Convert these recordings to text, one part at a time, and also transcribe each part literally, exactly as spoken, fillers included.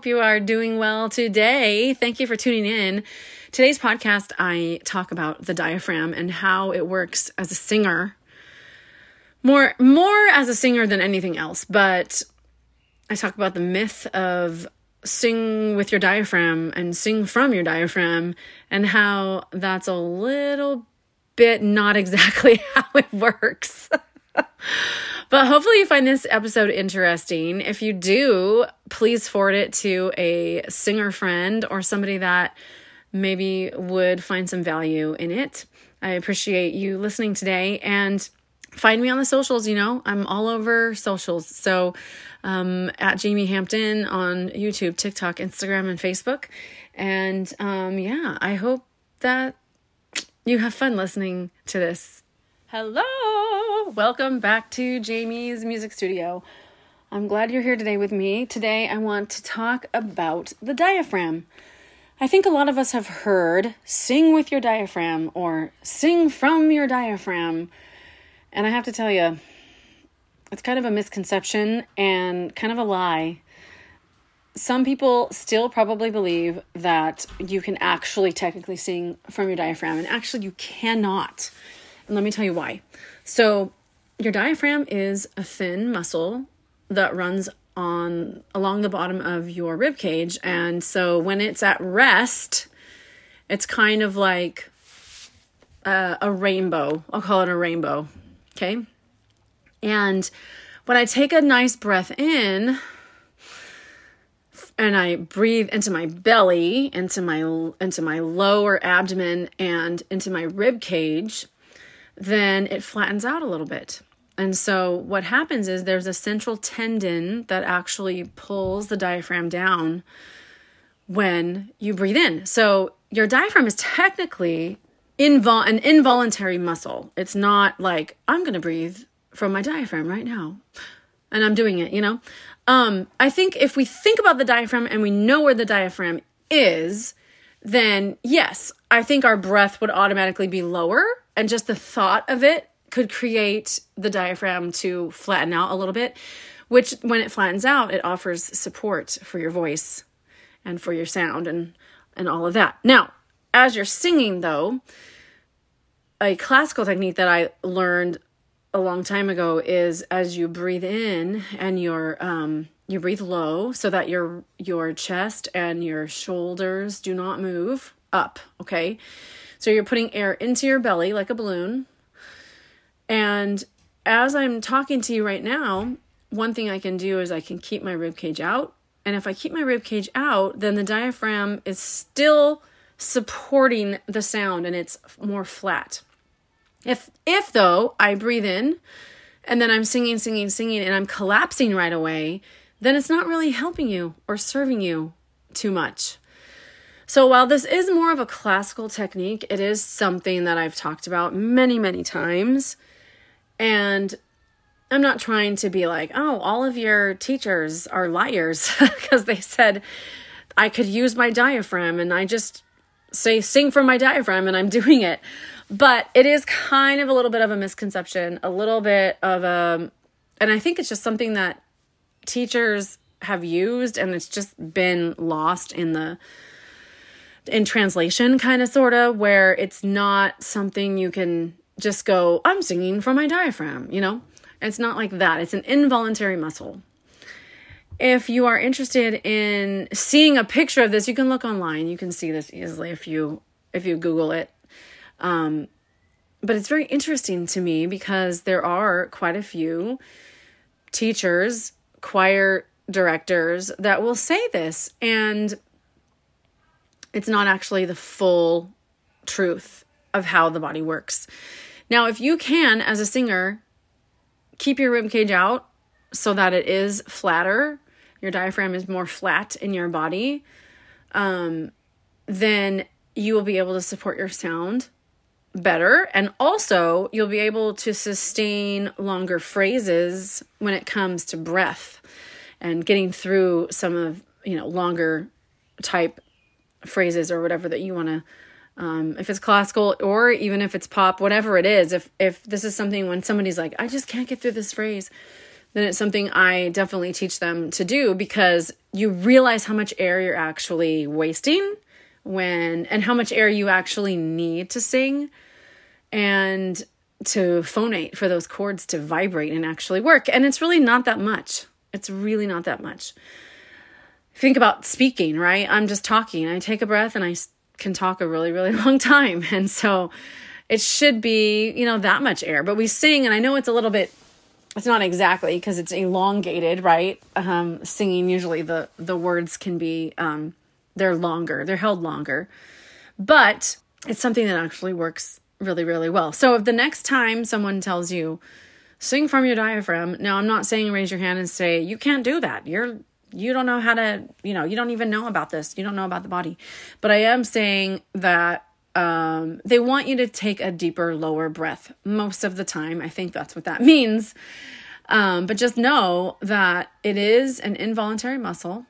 hope you are doing well today. Thank you for tuning in. Today's podcast, I talk about the diaphragm and how it works as a singer. More, more as a singer than anything else, but I talk about the myth of sing with your diaphragm and sing from your diaphragm and how that's a little bit not exactly how it works. But hopefully you find this episode interesting. If you do, please forward it to a singer friend or somebody that maybe would find some value in it. I appreciate you listening today, and find me on the socials. You know, I'm all over socials. So um, at Jamie Hampton on YouTube, TikTok, Instagram, and Facebook. And um, yeah, I hope that you have fun listening to this. Hello! Welcome back to Jamie's Music Studio. I'm glad you're here today with me. Today I want to talk about the diaphragm. I think a lot of us have heard sing with your diaphragm or sing from your diaphragm. And I have to tell you, it's kind of a misconception and kind of a lie. Some people still probably believe that you can actually technically sing from your diaphragm, and actually you cannot. And let me tell you why. So your diaphragm is a thin muscle that runs on along the bottom of your rib cage. And so when it's at rest, it's kind of like a, a rainbow. I'll call it a rainbow. Okay. And when I take a nice breath in and I breathe into my belly, into my, into my lower abdomen and into my rib cage, then it flattens out a little bit. And so what happens is there's a central tendon that actually pulls the diaphragm down when you breathe in. So your diaphragm is technically invol- an involuntary muscle. It's not like, I'm going to breathe from my diaphragm right now, and I'm doing it, you know? Um, I think if we think about the diaphragm and we know where the diaphragm is, then yes, I think our breath would automatically be lower. And just the thought of it could create the diaphragm to flatten out a little bit, which when it flattens out, it offers support for your voice and for your sound and, and all of that. Now, as you're singing though, a classical technique that I learned a long time ago is as you breathe in and your um, you breathe low so that your your chest and your shoulders do not move up, okay? So you're putting air into your belly like a balloon. And as I'm talking to you right now, one thing I can do is I can keep my rib cage out. And if I keep my rib cage out, then the diaphragm is still supporting the sound and it's more flat. If, if though, I breathe in and then I'm singing, singing, singing, and I'm collapsing right away, then it's not really helping you or serving you too much. So while this is more of a classical technique, it is something that I've talked about many, many times. And I'm not trying to be like, oh, all of your teachers are liars because they said I could use my diaphragm and I just say sing from my diaphragm and I'm doing it. But it is kind of a little bit of a misconception, a little bit of a, and I think it's just something that teachers have used and it's just been lost in the in translation, kind of, sort of, where it's not something you can just go, I'm singing from my diaphragm, you know? It's not like that. It's an involuntary muscle. If you are interested in seeing a picture of this, you can look online. You can see this easily if you, if you Google it. Um, but it's very interesting to me because there are quite a few teachers, choir directors that will say this, and it's not actually the full truth of how the body works. Now, if you can, as a singer, keep your rib cage out so that it is flatter, your diaphragm is more flat in your body, um, then you will be able to support your sound better. And also, you'll be able to sustain longer phrases when it comes to breath and getting through some of, you know, longer type phrases or whatever that you want to, um, if it's classical or even if it's pop, whatever it is, if, if this is something when somebody's like, I just can't get through this phrase, then it's something I definitely teach them to do, because you realize how much air you're actually wasting when, and how much air you actually need to sing and to phonate for those chords to vibrate and actually work. And it's really not that much. It's really not that much. Think about speaking, right? I'm just talking. I take a breath and I can talk a really, really long time. And so it should be, you know, that much air. But we sing, and I know it's a little bit, it's not exactly, because it's elongated, right? Um, singing, usually the, the words can be, um, they're longer, they're held longer. But it's something that actually works really, really well. So if the next time someone tells you, sing from your diaphragm, now I'm not saying raise your hand and say, you can't do that. You're, you don't know how to, you know, you don't even know about this. You don't know about the body. But I am saying that um, they want you to take a deeper, lower breath most of the time. I think that's what that means. Um, but just know that it is an involuntary muscle.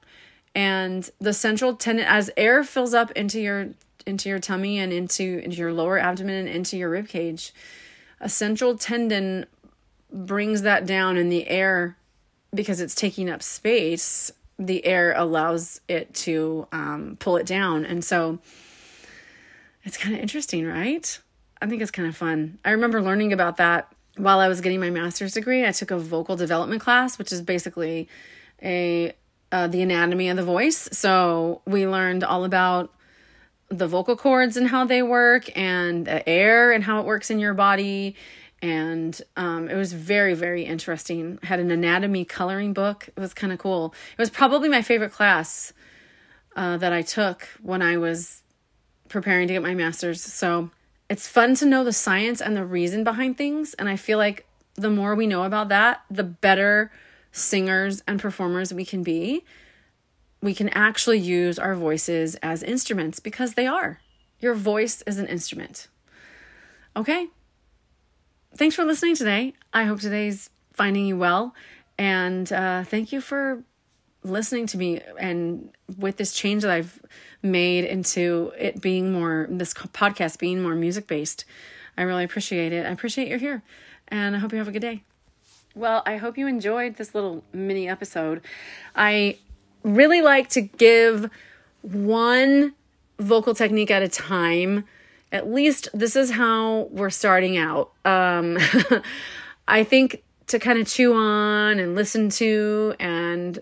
And the central tendon, as air fills up into your into your tummy and into, into your lower abdomen and into your rib cage, a central tendon brings that down, and the air, because it's taking up space, the air allows it to um, pull it down. And so it's kind of interesting, right? I think it's kind of fun. I remember learning about that while I was getting my master's degree. I took a vocal development class, which is basically a uh, the anatomy of the voice. So we learned all about the vocal cords and how they work, and the air and how it works in your body. And um, it was very, very interesting. I had an anatomy coloring book. It was kind of cool. It was probably my favorite class uh, that I took when I was preparing to get my master's. So it's fun to know the science and the reason behind things. And I feel like the more we know about that, the better singers and performers we can be. We can actually use our voices as instruments, because they are. Your voice is an instrument. Okay? Thanks for listening today. I hope today's finding you well. And uh, thank you for listening to me, and with this change that I've made into it being more, this podcast being more music-based. I really appreciate it. I appreciate you're here, and I hope you have a good day. Well, I hope you enjoyed this little mini episode. I really like to give one vocal technique at a time. At least this is how we're starting out. Um, I think to kind of chew on and listen to and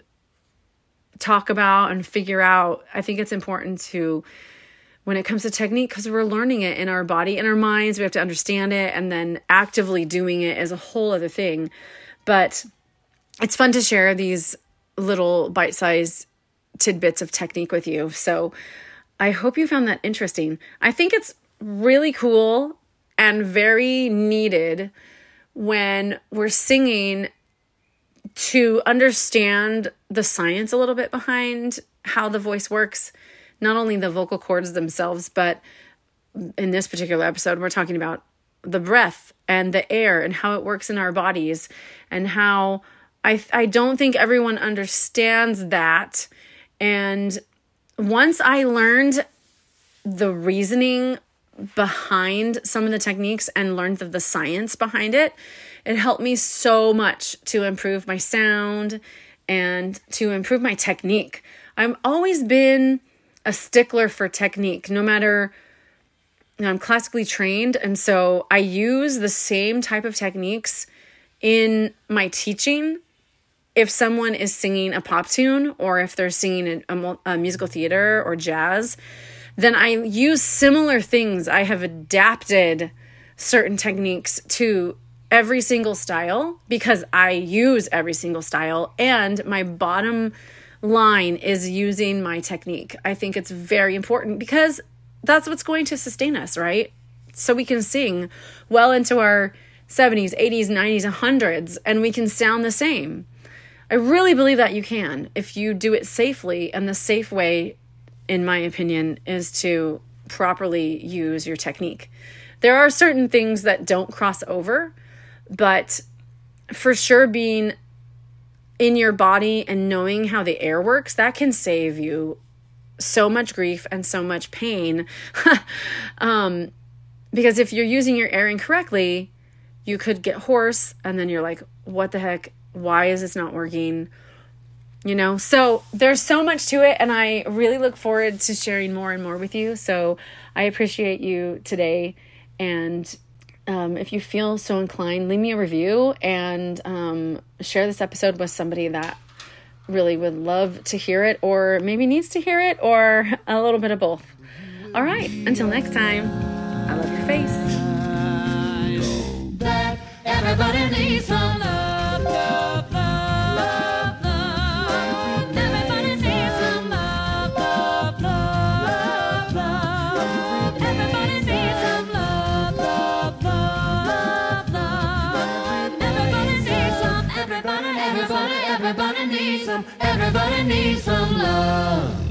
talk about and figure out, I think it's important to, when it comes to technique, because we're learning it in our body and our minds, we have to understand it, and then actively doing it is a whole other thing. But it's fun to share these little bite-sized tidbits of technique with you. So I hope you found that interesting. I think it's really cool and very needed when we're singing to understand the science a little bit behind how the voice works, not only the vocal cords themselves, but in this particular episode, we're talking about the breath and the air and how it works in our bodies, and how I I don't think everyone understands that. And once I learned the reasoning behind some of the techniques and learned of the science behind it, it helped me so much to improve my sound and to improve my technique. I've always been a stickler for technique, no matter, you know, I'm classically trained. And so I use the same type of techniques in my teaching. If someone is singing a pop tune, or if they're singing a, a musical theater or jazz, then I use similar things. I have adapted certain techniques to every single style, because I use every single style, and my bottom line is using my technique. I think it's very important, because that's what's going to sustain us, right? So we can sing well into our seventies, eighties, nineties, and hundreds, and we can sound the same. I really believe that you can, if you do it safely. And the safe way, in my opinion, is to properly use your technique. There are certain things that don't cross over, but for sure, being in your body and knowing how the air works, that can save you so much grief and so much pain. um, because if you're using your air incorrectly, you could get hoarse, and then you're like, what the heck Why is this not working? You know, so there's so much to it, and I really look forward to sharing more and more with you. So I appreciate you today. And um, if you feel so inclined, leave me a review and um, share this episode with somebody that really would love to hear it, or maybe needs to hear it, or a little bit of both. All right, until next time, I love your face. Everybody needs some love, love, love, love. Everybody needs some love, love, love, love. Everybody needs some love, love, love, love. Everybody needs some, everybody, everybody, everybody needs some, everybody needs some love.